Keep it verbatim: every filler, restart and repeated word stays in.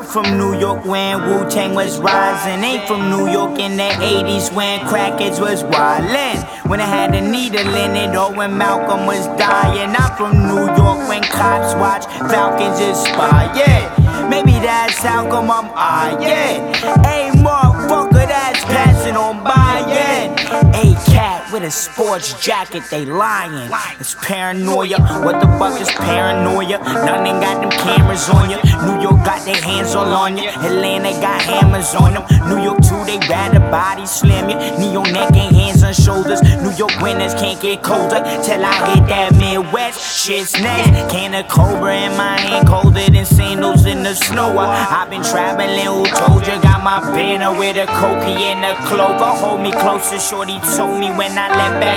from New York when Wu-Tang was rising. Ain't from New York in the eighties when crackheads was wildin'. When I had a needle in it or when Malcolm was dying. I'm from New York when cops watch Falcons aspire. Yeah, maybe that's how come I'm iron. Hey, motherfucker, that's passing on by. Yeah, a cat with a sports jacket, they lying. It's paranoia. What the fuck is paranoia? None ain't got them cameras on you. New York got their hands all on you. Atlanta got hammers on them. New York too, they rather body slam you. Knee on neck and hands on shoulders. New York winters can't get colder till I hit that Midwest. Shit's next. Can of Cobra in my hand, colder than sandals in the snow. I've been traveling, who told you? Got my banner with a cokie and a clover. Hold me closer, shorty told me when I left back